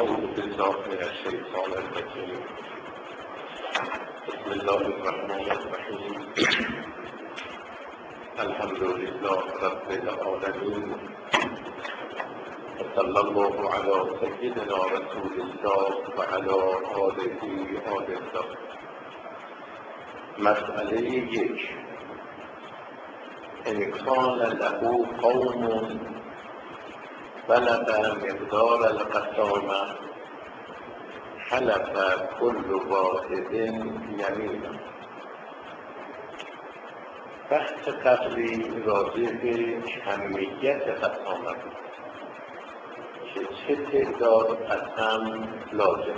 أعوذ بالله من الشيطان الرجيم. بسم الله الرحمن الرحيم. الحمد لله رب العالمين، وصلى الله على سيدنا رسول الله وعلى آله الله. مسئله 1: إن كان له قوم بلغ مقدار القسامة حلف كل واحد یمینا. بحث قبلی راجع به کمیت قسامت، چه تعداد قسم لازم.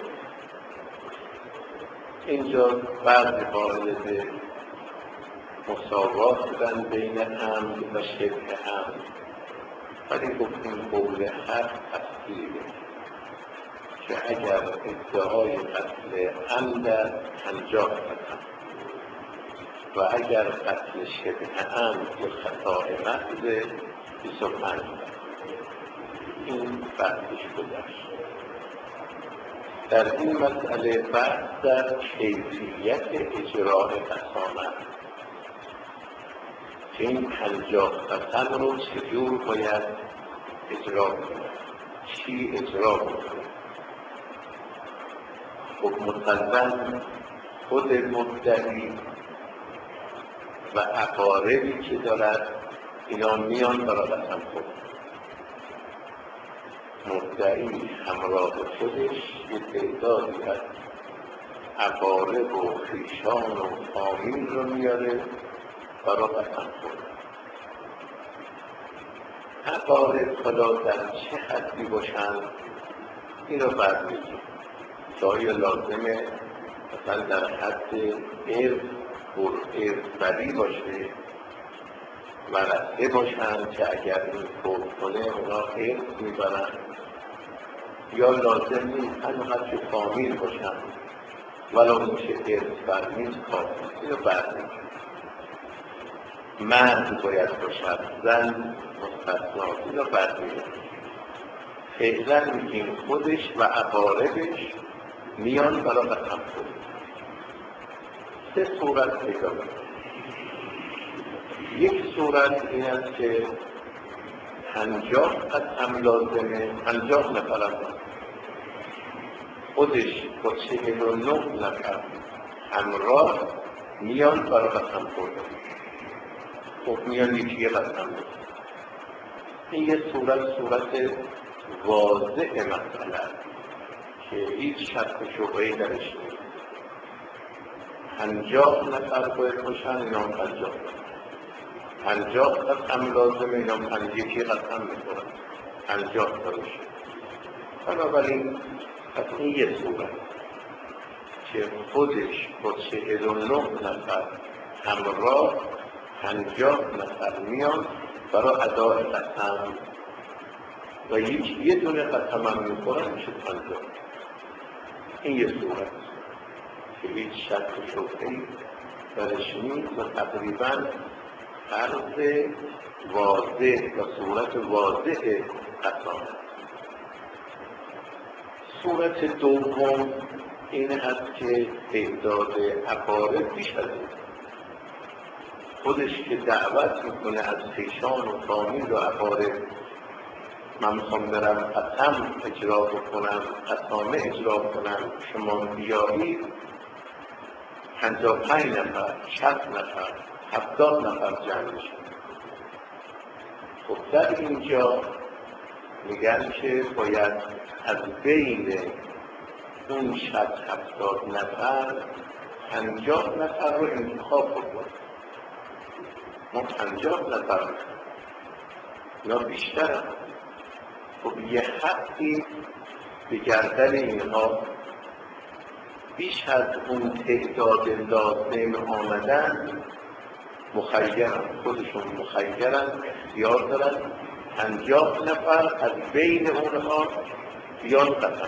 اینجا بعضی قائل به مساوات بودن بین عمد و شبه عمد، ولی گفتیم قول حق تفصیله که اگر ادعای قتل عمد 50 قسم و اگر قتل شبه عمد یا خطا محض 25 قسم. این بحثش گذشت. در این مسئله بحث در کیفیت اجراء قسامت، که این 50 قسم رو چجور باید اجرا کنه، چی اجرا کنه. خب مسلماً خود مدعی و اقاربی که دارد اینا میان برای قسم خود. مدعی همراه خودش یه تعدادی از اقارب و خویشان و فامیل رو میاره برای قسم خود. اقارب خدا در چه حدی باشند این رو بعد میگیم. جایی لازمه مثلا در حد ارث باشه، ورثه باشند که اگر این فوت کنه اونا ارث میبرن، یا لازم نیست همینقدر که فامیل باشند ولو میشه ارث بر نیست کافی. اینو بعد میگیم. مرد باید باشد، زن مستثنا. اینو بعد میگیم. فعلا میگیم خودش و اقاربش میان برای قسم خود. 3 صورت پیدا کنید. یک صورت این است که 50 قسم لازمه، 50 نفر هم خودش با 49 نفر همراه میان برای قسم خود. خب میان یکی قسم بود. این یه صورت واضح مسئله که هیچ شک و شبهه‌ای درش نیست. 50 نفر باید باشن، اینا هم 50 قسم لازمه، اینا هم 1 قسم میخورن، 50 تا بشه. بنابراین پس این یه صورت که خودش با 49 نفر همراه 50 نفر میان برای ادای قسم و یه دونه قسم هم میخورن، میشه 50. این یه صورت که هیچ شک و شبهه‌ای درش نیست و تقریباً فرض واضح و صورت واضح قسامت. صورت دوم این هست که تعداد اقارب بیش از این، خودش که دعوت میکنه از خویشان و فامیل و اقارب، من میخوام برم قسم اجرا بکنم، قسامه اجرا کنم، شما بیایید 55 نفر، 60 نفر، 70 نفر جمع میشن. خب در اینجا میگن که باید از بین اون 60-70 نفر 50 نفر رو انتخاب بکنیم. ما 50 نفر یا بیشتر هم. خب یه حدی به گردن اینها بیش از اون تعداد لازم آمدن مخیرن، خودشون مخیرن، اختیار دارن 50 نفر از بین اونها بیان قسم.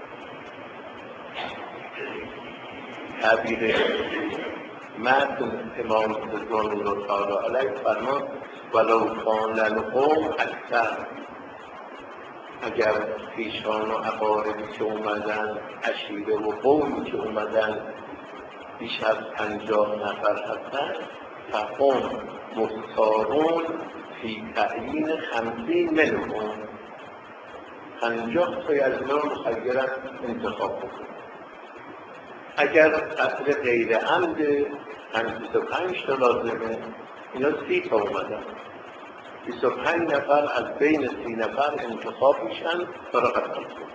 تعبیر متن امام رضوان الله تعالی علیه فرمود ولو کان القوم اکثر، اگر خویشان و اقاربی که اومدن، عشیره و قومی که اومدن بیش از 50 نفر هستن، فهم مختارون فی تعیین 50 منهم، 50 تای از اینا مخیرن انتخاب بکنن. اگر قتل غیر عمد 25 تا لازمه، اینا 30 تا اومدن، 25 نفر از بین 30 نفر انتخاب میشن برای قتل کنن.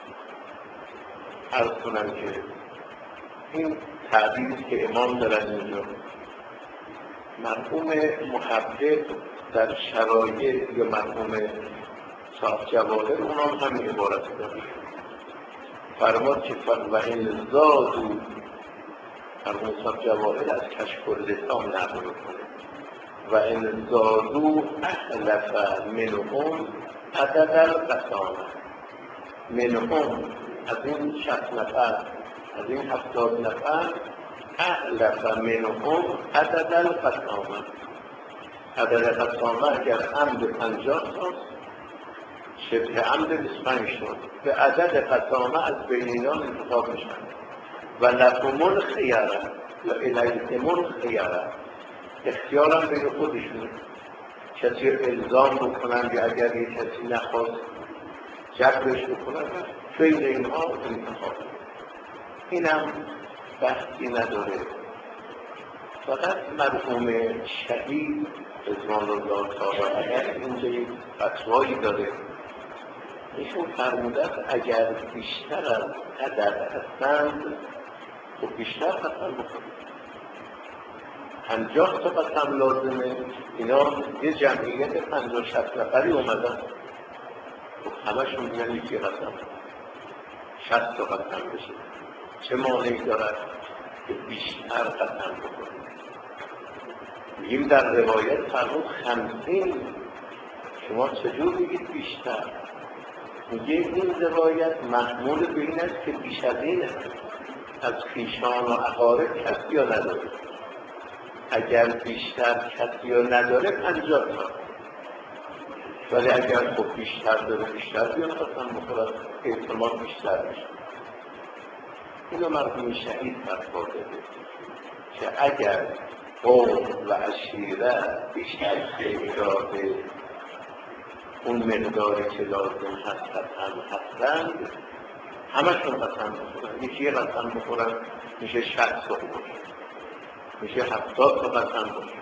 عرض کنم که این تعبیری که امام دارن اینجا، مرحوم محقق در شرایع یا مرحوم صاحب جواهر اونام همین عبارت داره، فرماد که و این زادو، مرحوم صاحب جواهر از کشف اللسان نقل میکنه، و این زادو احلف منهم عدد القسامه، منهم از این 60 نفر، از این 70 نفر، احلف منهم عدد القسامه، عدد قسامه اگر عمد 50 تاست، شبه عمد 25 تاست، به عدد قسامه از بین اینا انتخاب میشن. و لکم الخیره یا الیکم الخیره، اختیارم بین خودشونه، کسی الزام بکنن یا اگر یک کسی نخواست جبرش بکنن، بین اینها انتخاب. اینم بحثی نداره. فقط مرحوم شهید رضوان الله تعالی علیه اینجا یک فتوایی داره، ایشون فرمودن اگر بیشتر از عدد هستند خب بیشتر قسم بکنید، 50 تا قسم لازمه، اینا یه جمعیت 50-60 نفری اومدن، خب همشون میگن یکی قسم، 60 تا قسم بشه، چه مانعی دارد که بیشتر قسم بکنید؟ میگیم در روایت فرمود 50، شما چجور میگید بیشتر؟ میگه این روایت محمول به این است که بیش از اینه، از خویشان و اقارب کسی ها نداره، اگر بیشتر کسی ها نداره 50 تا، ولی اگر خب بیشتر داره بیشتر بیان قسم بخورد، احتمال بیشتر میشه. اینو مرحوم شهید فتوا داده که اگر قوم و عشیره بیش از تعداد اون مقداری که لازم هست قسم هستند، همشون قسم بخورن. یکی قسم بخورن میشه 60 تا باشه، میشه 70 تا قسم باشه.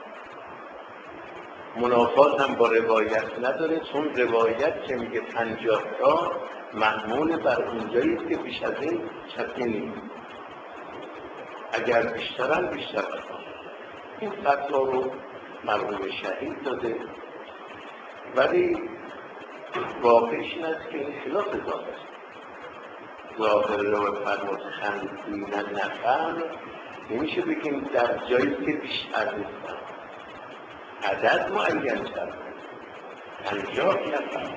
منافات هم با روایت نداره، چون روایت که میگه 50 تا محمول بر اونجایی که بیش از این کسی نیست، اگر بیشترن بیشتر قسم. این فتوا رو مرحوم شهید داده، ولی واقعش این است که این خلاف ظاهر است. ظاهر رو فرمود 50 نفر نمیشه بگیم در جایی که بیشتر نیستن، عدد معین کرد 50 نفر،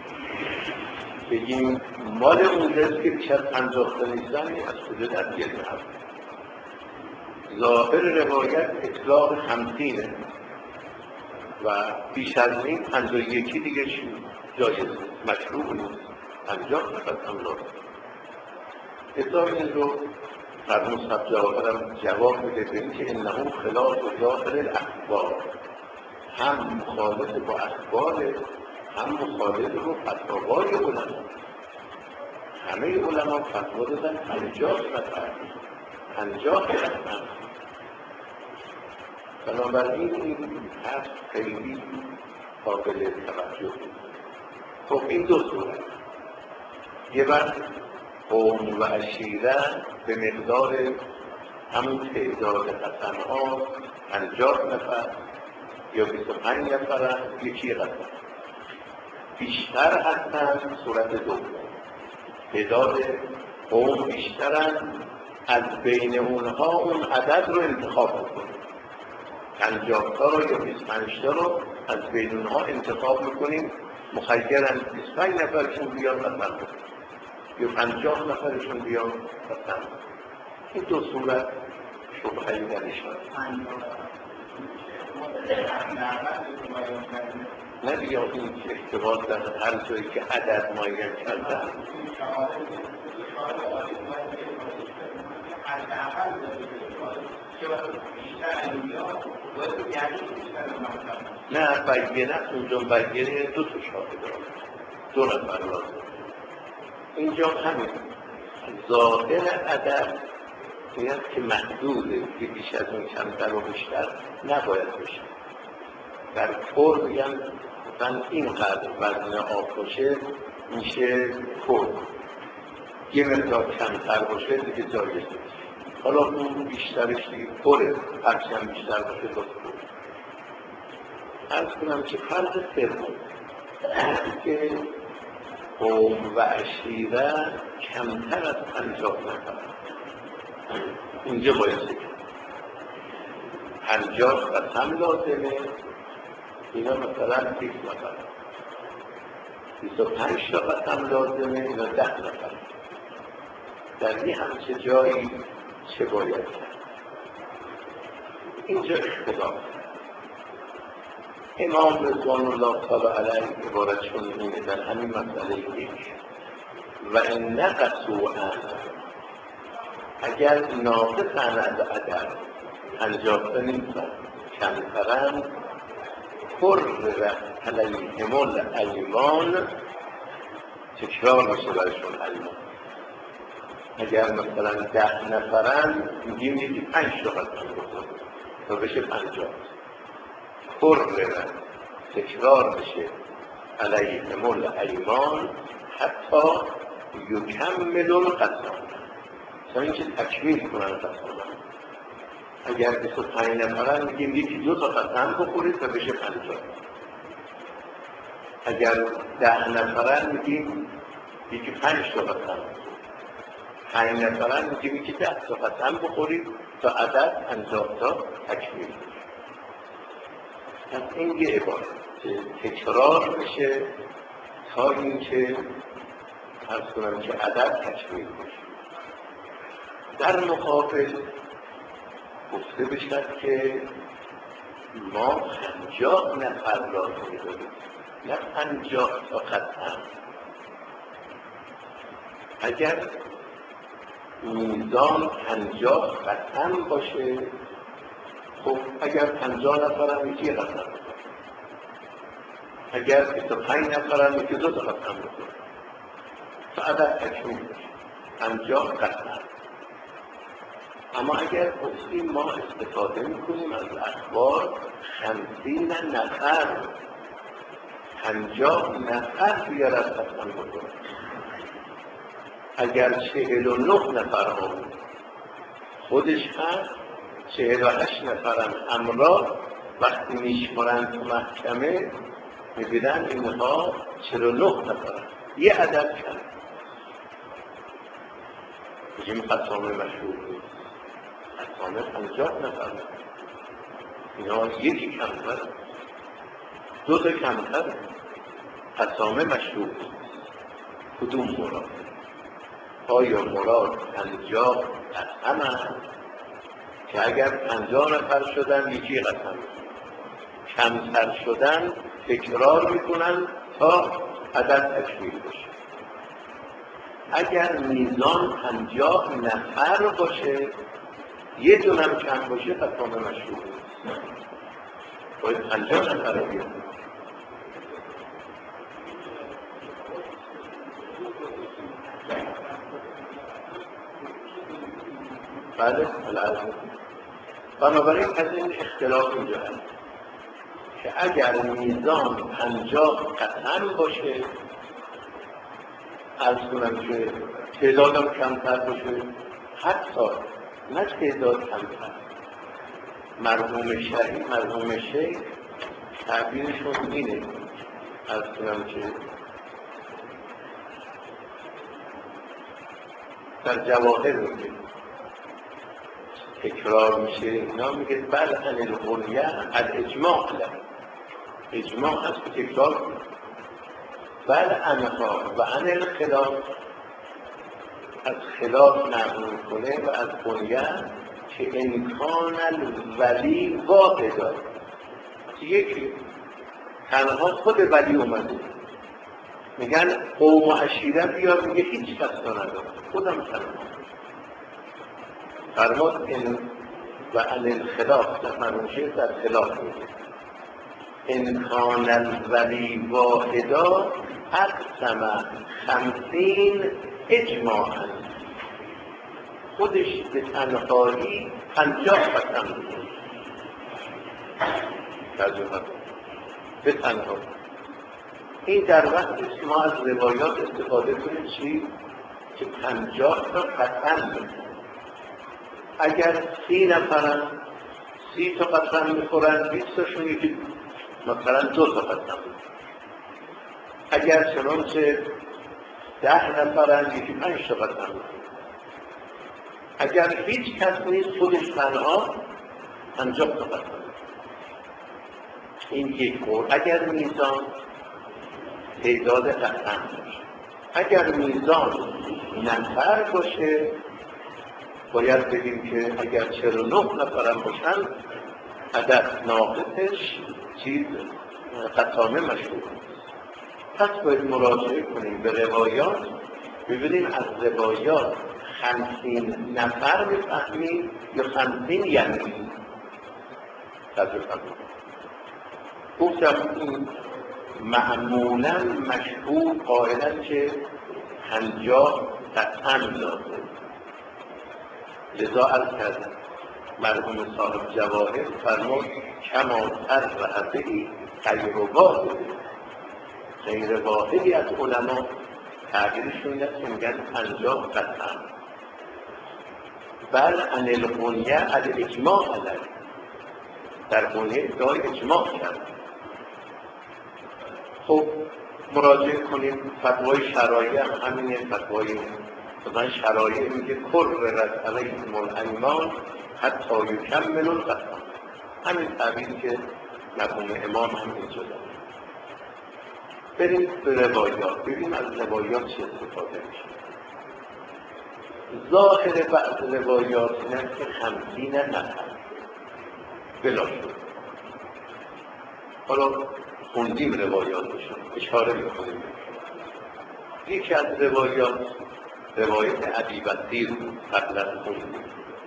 بگیم مال اونجاست که بیش از 50 تا نیستن، از کجا در بیاد هست؟ ظاهر روایت اطلاق 50 و بیش از این 51 دیگه جایز مشروع نیست، 50 نفر هم لازم. اطلاق این رو مرحوم صاحب جواهرم جواب میده به این که انه خلاف ظاهر الاخبار، هم مخالف با اخبار، هم مخالف با فتاوای علما. همه علما فتوا دادن 50 نفر، 50 نفر. بنابراین این حرف خیلی قابل توجه بود. خب این دو صورت، یه وقت قوم و عشیره به مقدار همون تعداد قسم‌ها 50 نفر یا 25 نفر یکی قسم، بیشتر هستن صورت دوم، تعداد قوم بیشترن، از بین اونها اون عدد رو انتخاب میکنیم، 50 تا رو یا 25 تا رو از بین اونها انتخاب میکنیم، مخیرن 25 نفرشون بیان قسم بکنیم یا 50 نفرشون بیان قسم. این دو صورت شبهه‌ای درشان. نه دیگه این اشتباه در هر جایی که عدد معین کردن نه بگیره اونجا بگیره دو تا شاهد دو نفر لازم اینجا همین ظاهر عدد باید که محدوده که بیش از اون کمتر و بیشتر نباید بشه در پر میگن من اینقدر وزن آب باشه میشه پر یه مقدار کمتر باشه دیگه جایزه حالا اون بیشترش دیگه پره هرچی هم بیشتر باشه دو پر عرض کنم که فرض سوم که قوم و عشیره کمتر از 50 نفر اینجا باید بگم 50 قسم لازمه اینا مثلا 30 نفر 25 تا قسم لازمه اینا 10 نفر در این همچه جایی چه باید کرد اینجا اختلاف امام رضوان الله تعالی علیه عبارتشون اینه در همین مسئله یک و ان نقصوا اگر ناقصن از عدد 50 نیستن کمترن حررت علیهم الایمان تکرار میشه برشون ایمان اگر مثلا 10 نفرن میگیم یکی 5 تا قسم بخورن تا بشه 50 حررت تکرار میشه علیهم الایمان حتی یکملوا القسم تا اینکه تکمیل کنن قسم اگر 25 نفرن میگیم یکی 2 تا قسم بخورید تا بشه 50 اگر 10 نفرن میگیم یکی 5 تا قسم 5 نفرن میگیم یکی 10 تا قسم بخورید تا عدد 50 تا تکمیل بشه پس این یه عبارت تکرار میشه تا اینکه عرض کنم که عدد تکمیل بشه در مقابل گفته بشد که ما 50 نفر لازم داریم نه 50 تا قسم اگر میزان 50 قسم باشه خب اگر 50 نفر هم یکی قسم اگر 25 نفر هم یکی 2 تا قسم بخوره تا عدد تکمیل بشه 50 قسم اما اگر گفتیم ما استفاده میکنیم از اخبار 50 نفر 50 نفر بیارد قسم بکنه اگر 49 نفر آمد خودش هست 48 نفرم همراه وقتی میشمارند تو محکمه میبینن اینها 49 نفرم یه عدد کم بگیم قسامه مشهور بود قسامه 50 نفر اینا یکی کمتر 2 تا کمتر قسامه مشهور بود کدوم مراد آیا مراد 50 قسم هست که اگر 50 نفر شدن یکی قسم کمتر شدن تکرار میکنن تا عدد تکمیل بشه اگر میزان 50 نفر باشه یه دونم کم باشه قسامه مشهور باید 50 نفر رو بیاد بله العظم بنابراین از این اختلاف اینجا هست که اگر میزان 50 قسم باشه عرض کنم که تعدادم کمتر باشه حتی نه تعداد کمتر مرحوم شیخ تعبیرشون اینه عرض کنم که در جواهر میگه تکرار میشه اینا میگه بل عن الغنیه الاجماع اجماع هست که تکرار کنه بل عنها و عن الخلاف از خلاف نقل کنه و از غنیه که امکان الولی واحد داره یکی تنها خود ولی اومده میگن قوم و عشیره بیا، میگه هیچ کس رو ندارم، خودم تنها. فرمود این و عن الخلاف در منوشه در خلاف میگه ان کان الولی واحدا اقسم 50 اجماعا، خودش به تنهایی 50 قسم میگه به تنهایی. این در وقتی که ما از روایات استفاده کنیم چی؟ که 50 تا قسم میگه. اگر 30 نفرن 30 تا قسم میخورن، 20 تاشون یکی مثلا 2 تا قسم میخورن. اگر چنانچه 10 نفرن یکی 5 تا قسم میخورن. اگر هیچ کس نیست خودش تنها 50 تا قسم میخورن. این یک مورد. اگر میزان تعداد قسم باشه، اگر میزان نفر باشه باید بگیم که اگر 49 نفرم باشن عدد ناقصش چیز قسامه مشهور. پس باید مراجعه کنیم به روایات، ببینیم از روایات 50 نفر میفهمیم یا 50 یعنی تجربه کنیم. گفتم این معمولا مشهور قائلن که 50 قسم داده. لذا عرض کردم مرحوم صاحب جواهر فرمود کما تربعی غیر واحدی از علما تعبیرشون است که میگن 50 قسم. بل عن الغنیه الاجماع علیه، در غنیه ادعای اجماع کرد. خب مراجعه کنیم فتوای شرایع هم همینه. فتوای مثلا شرایع میگه کررت علیکم الایمان حتی یکملوا القسم، همین تعبیری که مرحوم امام هم اینجا داره. بریم به روایات، ببینیم از روایات چه استفاده میشه. ظاهر بعض روایات اینه که 50 نفر بلا شد. حالا خوندیم روایاتشون، اشاره میکنیم. یکی از روایات روایت ابی بصیر بود، قبلا خوندیم.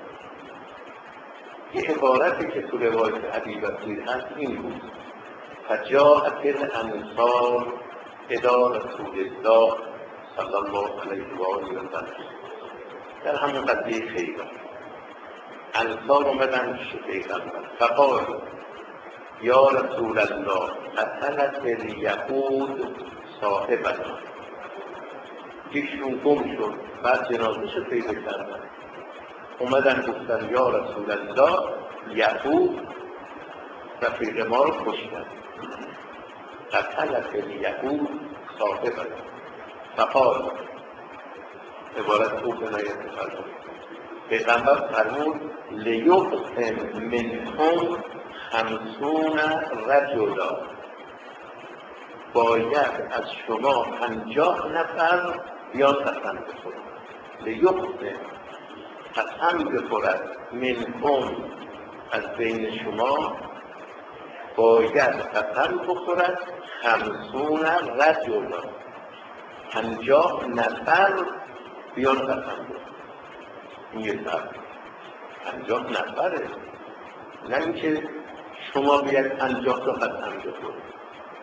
یه عبارتی که تو روایت ابی بصیر هست این بود: فجاءت الانصار الی رسول الله صلی الله علیه و آله و سلم. در همون قضیه خیبر انصار اومدن پیش پیغمبر فقال یا رسول الله قتلت الیهود صاحبنا، یکشون گم شد، بعد جنازه‌شو پیدا کردن، اومدن گفتن یا رسول الله یهود رفیق ما رو کشتن. قتلت الیهود صاحبنا فقال، عبارت خوب نایت فرمود، پیغمبر فرمود لیقسم منهم 50 رجلا، باید از شما 50 نفر بیان قسم بخورد. لیقسم قسم بخورد، منهم از بین شما باید قسم بخورد 50 رجلا، 50 نفر بیان قسم بخورد. این یه طرف 50 نفره، نه اینکه شما بیاید 50 تا قسم بخورید.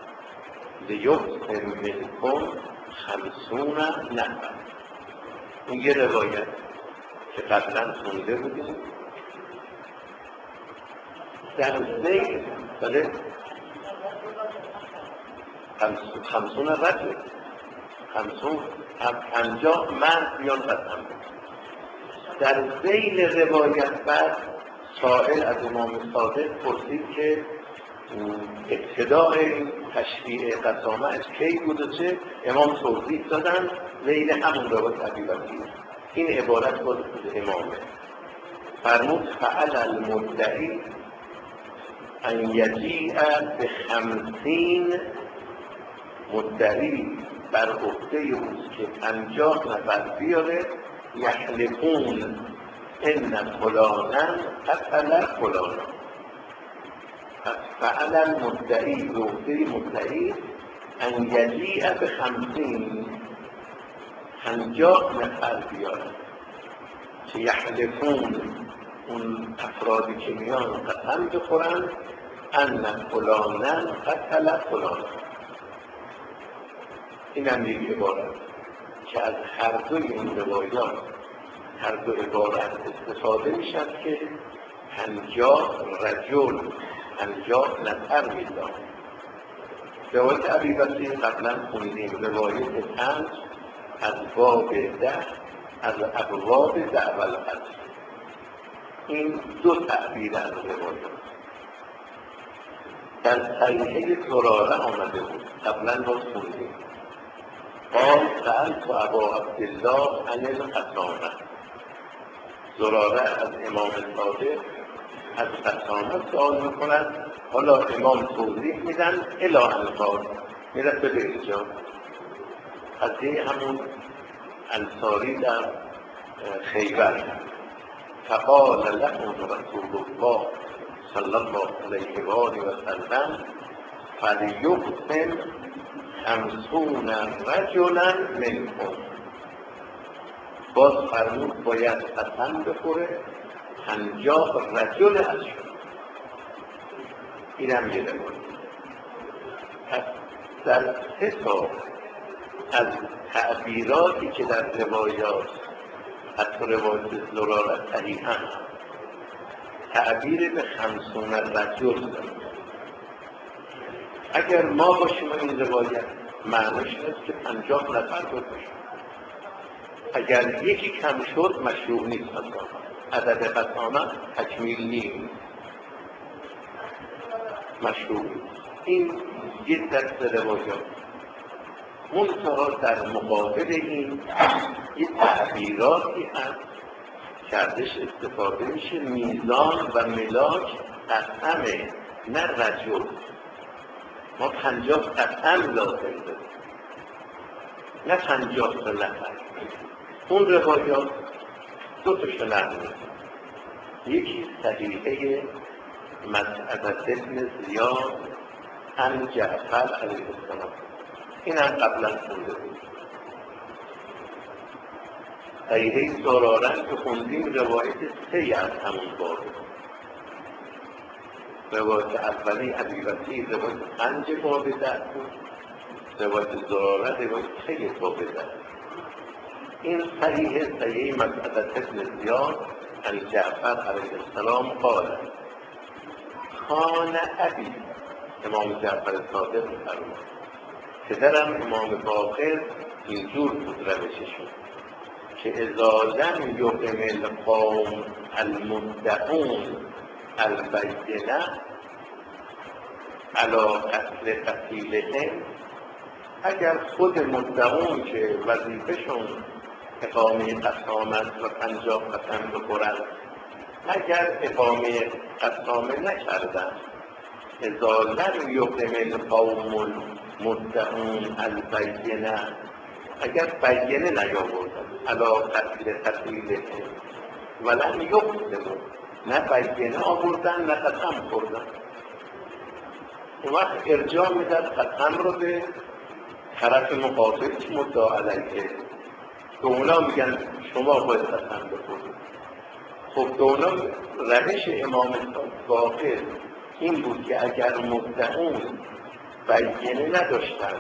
لیقسم منکم 50 نفر. این یه روایت که قبلا خونده بودیم. در ذیل بله 50 رجل، 50 مرد بیان قسم بخورید. در ذیل روایت بعد سائل از امام صادق پرسید که ابتداء این تشریع قسامه از کی بود و چه؟ امام توضیح دادن ذیل همون روایت ابی بصیر. این عبارت بود از امامه. فرمود فعل المدعی ان یجیء ب50، مدعی بر عهده اوست که 50 نفر بیاره، یحلفون ان فلانا قتل فلانا، پس فعل المدعی گفته مدعی ان یجیع به 50 نفر بیارد که یحلفون، اون افرادی که میان قسم بخورن ان فلانا قتل فلانا. این هم یک عبارت که از هر دوی این روایات، هر دو عبارت استفاده میشد که 50 رجل 50 نفر میدان. روایت ابی بکر قبلا خوندیم، روایت 5 از باب 10 از ابواب دعوی القتل. این دو تعبیر از روایات در صحیحه زراره آمده بود، قبلا باز خوندیم. قال سألت ابا عبدالله عن القسامه. زراره از امام صادق از قسامه سوال میکند، حالا امام توضیح میدن الی انقاض میرسه به اینجا. قضیه همون انصاری در خیبر. فقال لهم رسول الله صلی الله علیه و آله و سلم فلیقسم 50 رجلا منکم. باز فرمود باید قسم بخوره 50 رجل از شما. این هم یه روایت. پس در 3 تا از تعبیراتی که در روایات، حتی روایت زراره صحیحاً تعبیر به 50 رجل دارد. اگر ما باشیم این روایت معنیش است که 50 نفر باشیم. اگر یکی کم شد مشروع نیست. عدد قسامه تکمیل نیست، مشروع. این یک دست روایات. منتها در مقابل این یک تعبیراتی هست که ازش استفاده میشه، میزان و ملاک قسمه، نه رجل. ما 50 قسم لازم داریم، نه 50 نفر. اون روایات 2 تاشو نقل می‌کنه. یکی صحیحه مسعود بن زیاد عن جعفر علیه السلام، این هم قبلا خونده بود. صحیحه زراره که خوندیم روایت 3 از همون باب. روایت اولی ابی بکر روایت 5 باب 10 بود، روایت زراره روایت 3 باب 10. این صحیحه مسعود بن زیاد عن جعفر علیه السلام قال کان ابی، امام جعفر صادق فرمود پدرم امام باقر اینجور بود روششون که اذا لم یقم القوم المدعون البینه علی قتل قتیلهم، اگر خود مدعون که وظیفه‌شون اقامه قسامت و 50 قسم بخورند، اگر اقامه قسامه نکردند، اذا لم یقم القوم المدعون البینه، اگر بینه نیاوردند علی قتل قتیلهم ولم یقسموا، نه بینه آوردن نه قسم خوردن، اون وقت ارجاع میدن قسم رو به طرف مقابل که مدعا علیه. به اونا میگن شما باید قسم بخورید. خب به اونا روش امام باقر این بود که اگر مدعون بینه نداشتن،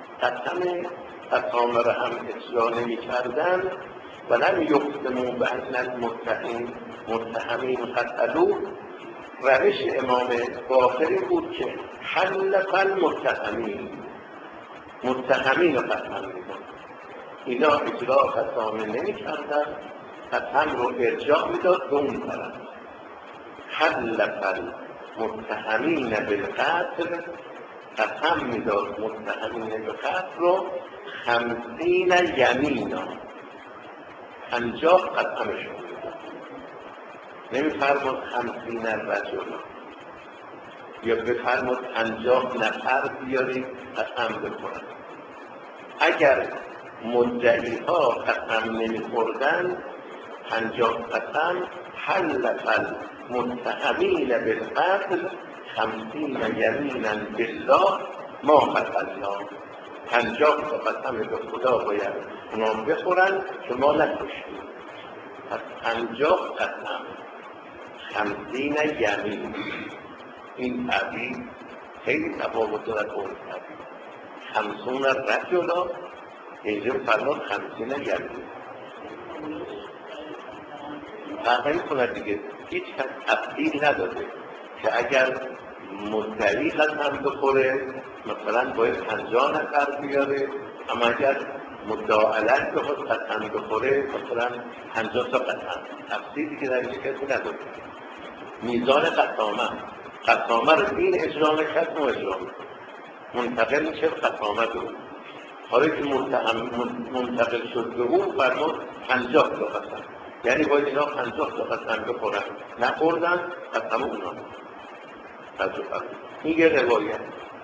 قسم را هم اجرا نمی کردن و لم یقسموا بان المتهمین قتلوا، روش امام باقر بود که حلف المتهمین قسم میدن. اینا اجرا قسامه نمی کردن، قسم رو ارجاع میداد به اون طرف. حلف المتهمین بالقتل، قسم میداد متهمین بالقتل رو 50 یمینا، 50 قسمشون میداد. نمیفرمود 50 رجل یا بفرمود 50 نفر بیارید قسم بکنن. اگر مدعی ها قسم نمی خوردن، 50 قسم حلف المتهمین بالقتل 50 یمینا بالله ما قتلنا، 50 تا قسم به خدا باید اونا بخورن که ما نکشتیم. پس 50 قسم 50 یمین، این تعبیر خیلی تفاوت دارد با اون تعبیر. 50 رجلا اینجا فرمان 50 یمین فرق می‌کند دیگه. هیچ کس تفصیل نداده که اگر مدعی قسم بخوره مثلا باید 50 نفر بیاره، اما اگر مدعا علیه بخواد قسم بخوره مثلا 50 تا قسم. تفصیلی که در این کسی نداده. میزان قسامه رو این اجرا نکرد اون اجرا منتقل میشه قسامه رو. حالا که منتقل شد به اون فرمود 50 تا قسم، یعنی باید اینا 50 تا قسم بخورن، نخوردن قسم اونا این یه روایت.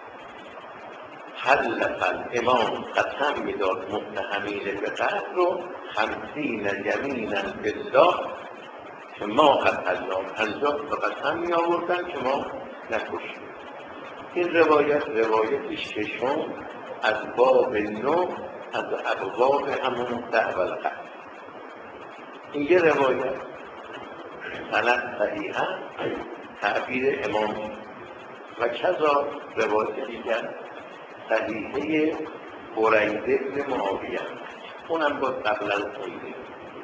حلف الامام قسم میداد متهمین به قتل رو 50 یمینا بالله که ما قتلنا، 50 تا قسم می آوردن که ما نکشتیم. این روایت ششم از باب 9 از ابواب همون دعوی القتل. این یه روایت سند صحیحه تعبیر امام و کذا روایت دیگر صحیحه بریده بن معاویه، اونم با قبلا خونده.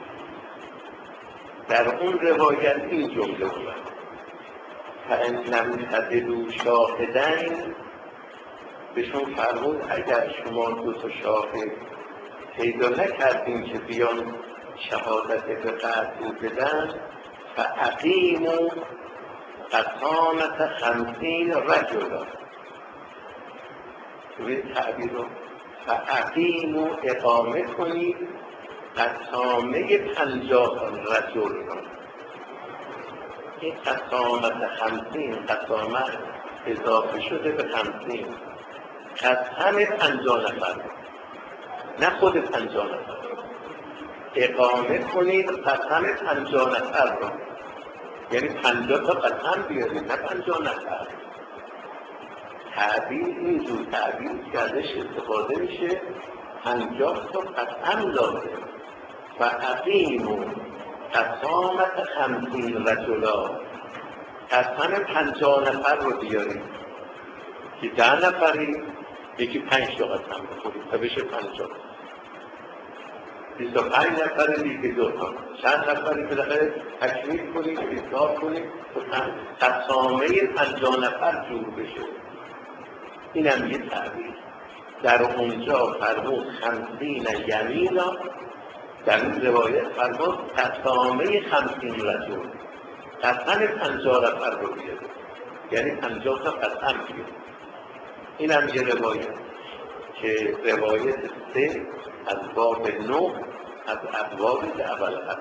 در اون روایت این جمله اومد فإن لم تجدوا شاهدین، بهشون فرمود اگر شما 2 تا شاهد پیدا نکردین که بیان شهادت به قتل بدن، فاقیموا قسامة 50 رجلا. ببینید تعبیر رو، فاقیموا اقامه کنید قسامه 50 رجل رو. این قسامت 50 قسامه اضافه شده به 50 قسم 50 نفر، نه خود 50 نفر. اقامه کنید قسم 50 نفر رو، یعنی 50 تا قسم بیارید نه 50 نفر. تعبیر اینجور تعبیر که ازش استفاده میشه 50 تا قسم لازم. و اقیموا قسامة 50 رجلا، قسم 50 نفر رو بیارید که 10 نفری یکی 5 تا قسم بخورید تا بشه 50. 25 نفری دیگه 2 تا، چند نفری بالاخره تکمیل کنید حساب کنید قسامه 50 نفر جور بشه. اینم یه تعبیر. در اونجا فرمود 50 یمینا، در این روایت فرمود قسامه 50 رجل، قسم 50 نفر رو بیاد، یعنی 50 تا قسم بیاد. این هم یه روایت که روایت 3 از باب 9 از ابواب دعوی القتل.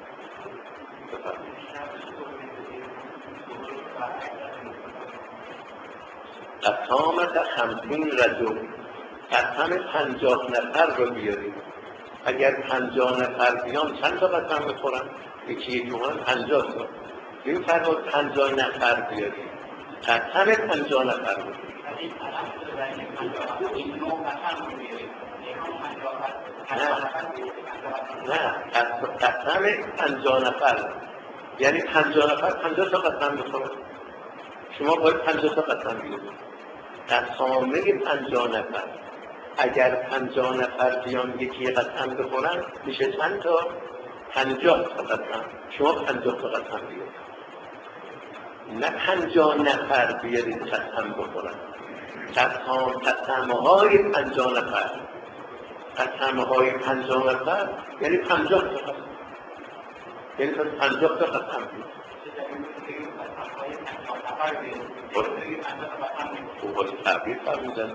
قسامة 50 رجل، قسم 50 نفر رو بیارید. اگر 50 نفر بیان چند تا قسم بخورن؟ یکی اومد 50 تا. این فرمود 50 نفر بیارید، قسم 50 نفر رو بیارید. نه قسم 50 نفر، یعنی 50 نفر 50 تا قسم بخورن. شما باید 50 تا قسم بیارید. قسامه 50 نفر، اگر 50 نفر بیان یکی قسم بخورن میشه چند تا؟ 50 تا قسم. شما 50 تا قسم بیارید، نه 50 نفر بیارید قسم بخورن. قسمهای 50 نفر، قسمهای 50 نفر یعنی 50 تا قسم، یعنی 50 تا قسم بیارید. باید تعبیر فرمودن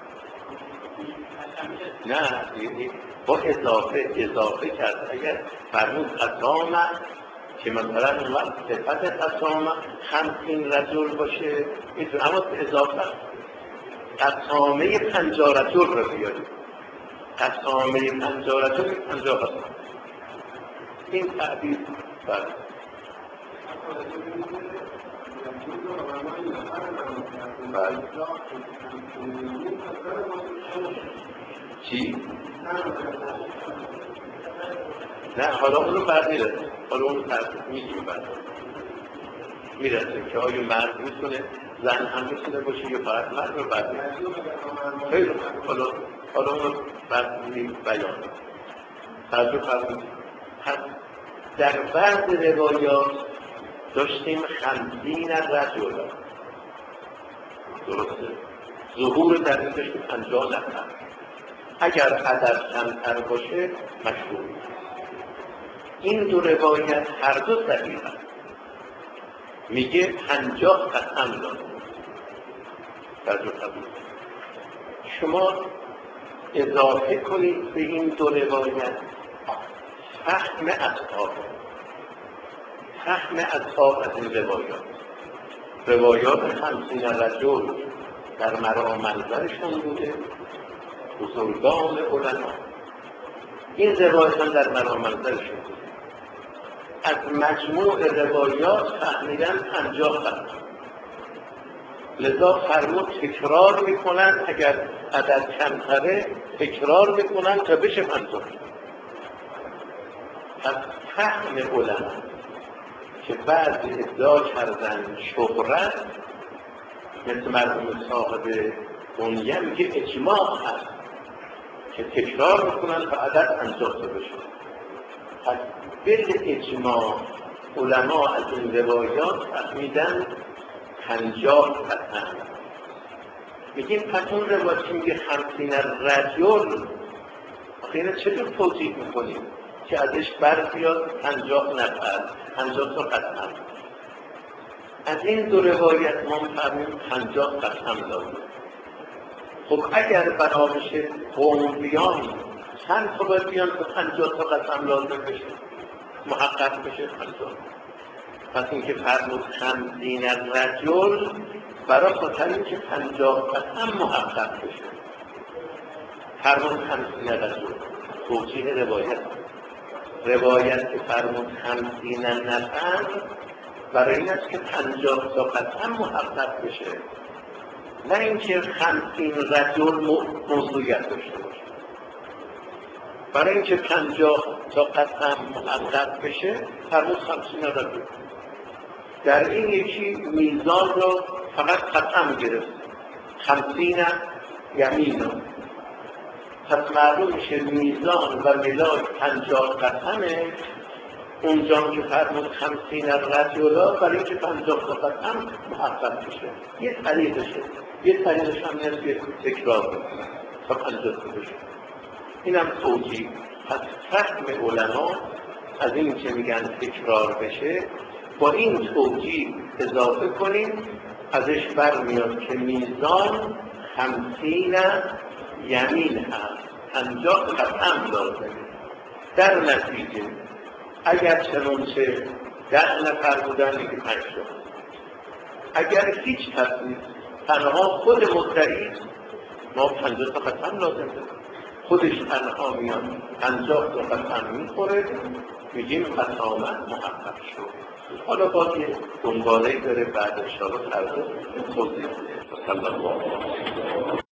نه با اضافه کرد. اگر فرمود قسامه که مثلا اون وقت صفت قسامه 50 رجل باشه میتونه، اما اضافه قسامه 50 رجل رو بیارید. قسامه 50 رجل 50 قسم. این تعبیر چی؟ نه حالا اونو بعد میرسه، حالا اونو میگیم بعد میرسه که آیا مرد میتونه زن هم میتونه باشه یا فقط مرد رو بعد میرسه. خیلی حالا اونو بعد بیان توجه فرمودید. پس در بعض روایات داشتیم 50 رجل، درسته؟ ظهور در این داشتیم 50 نفر. اگر عدد کمتر باشه مشهور. این دو روایت هر دو صحیح هست. میگه 50 قسم داد. شما اضافه کنید به این دو روایت فهم اصحاب از این روایات 50 رجل در مرام منظرشون بوده، بزرگان علما. این روایت هم در مرام منظرشون بوده. از مجموع روایات فهمیدن 50 قسم. لذا فرمود تکرار میکنن، اگر عدد کمتره تکرار میکنن تا بشه 50. پس فهم علما که بعضی ادعا کردن شهرت، مثل مرحوم صاحب بنیه میگه اجماع هست که تکرار میکنن تا عدد 50 بشه. پس بل اجماع علما از این روایات فهمیدن 50 قسم. میگیم پس اون روایت میگه 50 رجل، آخه اینه چطور توضیح میکنیم که ازش برمیاد 50 نفر 50 تا قسم؟ از این دو روایت ما فهمیم 50 قسم داریم. خب اگر بنا بشه قوم بیان، چند تا باید بیان که 50 تا قسم لازم بشه محقق بشه 50. پس اینکه فرمود 50 رجل برای خاطر اینکه 50 قسم محقق بشه فرمود 50 رجل. توجیه روایت که فرمود 50 نفر برای این است که 50 تا قسم محقق بشه، نه اینکه 50 رجل موضوعیت داشته باشه. برای اینکه 50 تا قسم محقق بشه فرمود 50 رجل. در این یکی میزان رو فقط قسم گرفت، 50 یمین. پس معلوم میشه میزان و ملاک 50 قسمه. اونجا که فرمود 50 رجل برای اینکه 50 تا قسم محقق بشه. یه طریقش هم نیست که تکرار بکنن تا 50 تا بشه. اینم توجیه. پس فهم علما از این که میگن تکرار بشه با این توجیه اضافه کنیم، ازش برمیاد که میزان 50 یمین هست، 50 قسم لازمه. در نتیجه اگر چنانچه 10 نفر بودن میگه 5 تا. اگر هیچ کس نیست، تنها خود مدعی، ما 50 تا قسم لازم داریم. خودش تنها میاد 50 تا قسم میخوره، میگیم قسامت محقق شد. حالا باز یه دنباله‌ای داره بعد انشاءالله فردا توضیح میده.